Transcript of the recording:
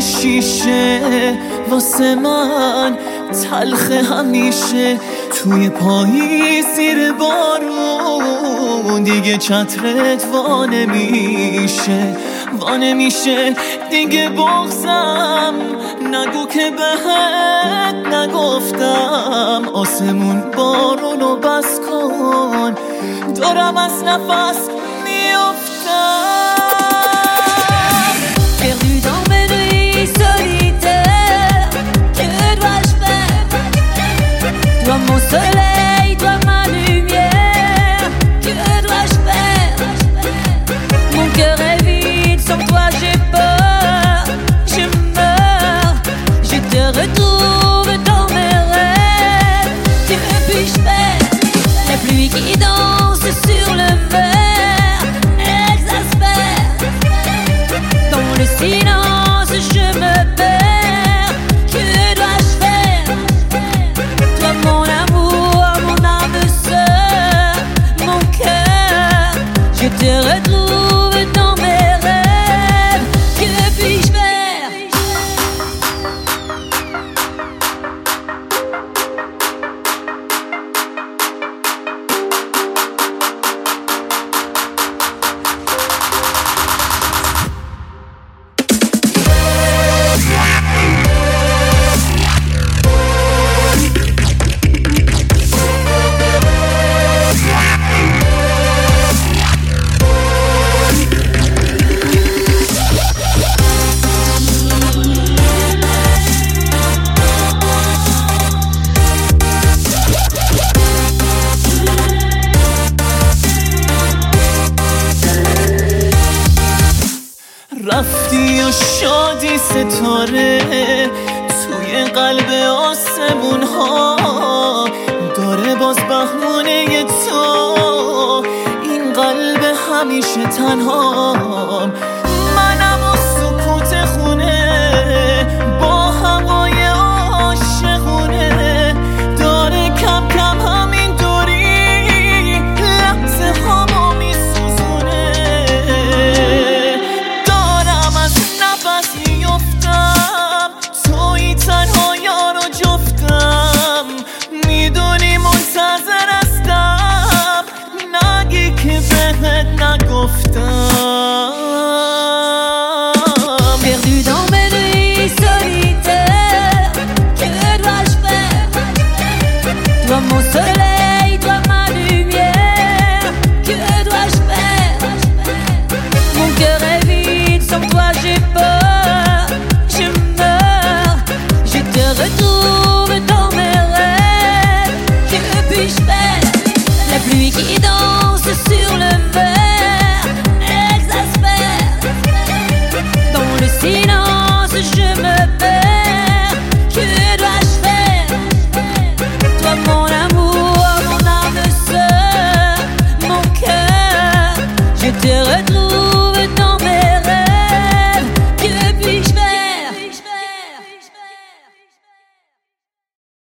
شیشه واسه من تلخ همیشه. توی پایی زیر بارون دیگه چترت وانمیشه دیگه بغضم. نگو که بهت نگفتم آسمون بارونو بس کن، دارم از نفس میافتم. Perdu dans mes nuits solitaires, que dois-je faire? Toi mon soleil, toi ma lumière, que dois-je faire? Mon cœur est vide, sans toi j'ai peur, je meurs. Je te retrouve dans mes rêves, que puis-je faire? La pluie qui danse sur le verre exaspère. Dans le silence je me perds, que dois-je faire? Toi mon amour, mon âme sœur, mon cœur, je te retrouve dans mes rêves, que puis-je faire? رفتی و شادی ستاره توی قلب آسمون ها داره باز بهونه تو. این قلب همیشه تنهام، منم و سکوت خونه با هوای عاشقونه. داره کم کم همین دوری لحظه هامو میسوزونه. میافتم توی تنها یارو جفتم، میدونی منتظر هستم نگی که بهت نگفتم. Perdu dans mes nuits solitaires, que dois-je faire? Toi mon soleil, toi ma lumière, que dois-je faire? Mon cœur est vide, sans toi j'ai peur, je meurs. Je te retrouve dans mes rêves, que puis-je faire? La pluie qui danse sur le verre exaspère. Dans le silence je me perds.